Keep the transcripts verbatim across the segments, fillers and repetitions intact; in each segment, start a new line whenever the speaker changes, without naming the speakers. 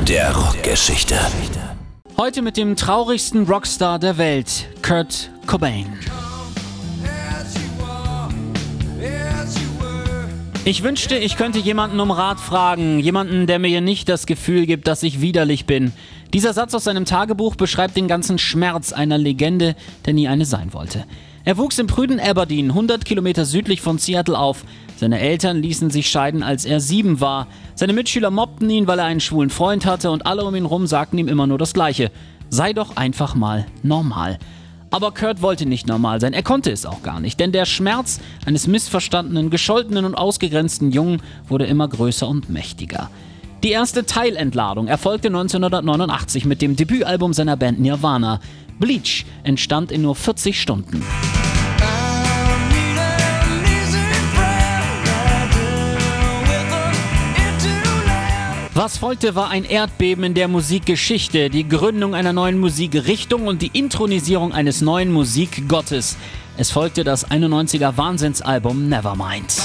der Rockgeschichte.
Heute mit dem traurigsten Rockstar der Welt, Kurt Cobain. Ich wünschte, ich könnte jemanden um Rat fragen, jemanden, der mir nicht das Gefühl gibt, dass ich widerlich bin. Dieser Satz aus seinem Tagebuch beschreibt den ganzen Schmerz einer Legende, der nie eine sein wollte. Er wuchs im prüden Aberdeen, hundert Kilometer südlich von Seattle auf. Seine Eltern ließen sich scheiden, als er sieben war. Seine Mitschüler mobbten ihn, weil er einen schwulen Freund hatte, und alle um ihn rum sagten ihm immer nur das Gleiche: Sei doch einfach mal normal. Aber Kurt wollte nicht normal sein, er konnte es auch gar nicht, denn der Schmerz eines missverstandenen, gescholtenen und ausgegrenzten Jungen wurde immer größer und mächtiger. Die erste Teilentladung erfolgte neunzehnhundertneunundachtzig mit dem Debütalbum seiner Band Nirvana. Bleach entstand in nur vierzig Stunden. Was folgte, war ein Erdbeben in der Musikgeschichte, die Gründung einer neuen Musikrichtung und die Inthronisierung eines neuen Musikgottes. Es folgte das einundneunziger Wahnsinnsalbum Nevermind.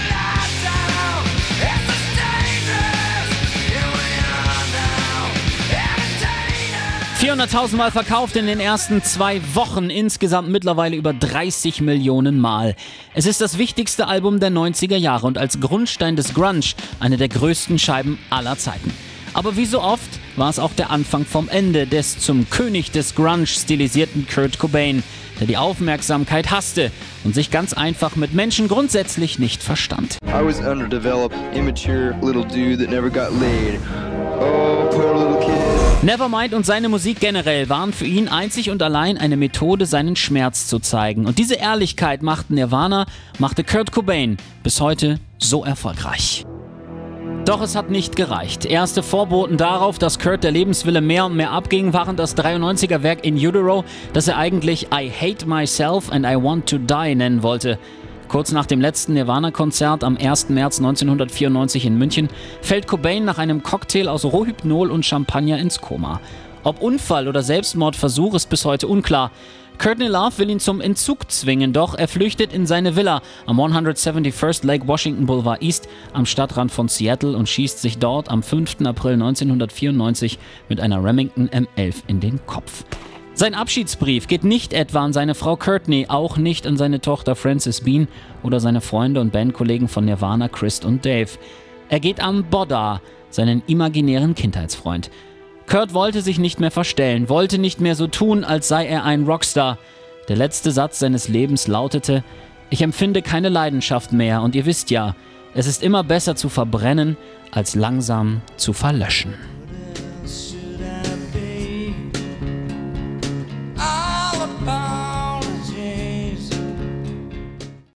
vierhunderttausend Mal verkauft in den ersten zwei Wochen, insgesamt mittlerweile über dreißig Millionen Mal. Es ist das wichtigste Album der neunziger Jahre und als Grundstein des Grunge eine der größten Scheiben aller Zeiten. Aber wie so oft war es auch der Anfang vom Ende des zum König des Grunge stilisierten Kurt Cobain, der die Aufmerksamkeit hasste und sich ganz einfach mit Menschen grundsätzlich nicht verstand.
I was an underdeveloped, immature little dude that never got laid. Oh, poor little kid.
Nevermind und seine Musik generell waren für ihn einzig und allein eine Methode, seinen Schmerz zu zeigen. Und diese Ehrlichkeit machte Nirvana, machte Kurt Cobain bis heute so erfolgreich. Doch es hat nicht gereicht. Erste Vorboten darauf, dass Kurt der Lebenswille mehr und mehr abging, waren das dreiundneunziger Werk In Utero, das er eigentlich I Hate Myself and I Want to Die nennen wollte. Kurz nach dem letzten Nirvana-Konzert am ersten März neunzehnhundertvierundneunzig in München fällt Cobain nach einem Cocktail aus Rohypnol und Champagner ins Koma. Ob Unfall oder Selbstmordversuch ist bis heute unklar. Courtney Love will ihn zum Entzug zwingen, doch er flüchtet in seine Villa am hundertsiebenundsiebzigsten Lake Washington Boulevard East am Stadtrand von Seattle und schießt sich dort am fünften April neunzehnhundertvierundneunzig mit einer Remington M elf in den Kopf. Sein Abschiedsbrief geht nicht etwa an seine Frau Courtney, auch nicht an seine Tochter Frances Bean oder seine Freunde und Bandkollegen von Nirvana, Chris und Dave. Er geht an Bodda, seinen imaginären Kindheitsfreund. Kurt wollte sich nicht mehr verstellen, wollte nicht mehr so tun, als sei er ein Rockstar. Der letzte Satz seines Lebens lautete: Ich empfinde keine Leidenschaft mehr und ihr wisst ja, es ist immer besser zu verbrennen, als langsam zu verlöschen.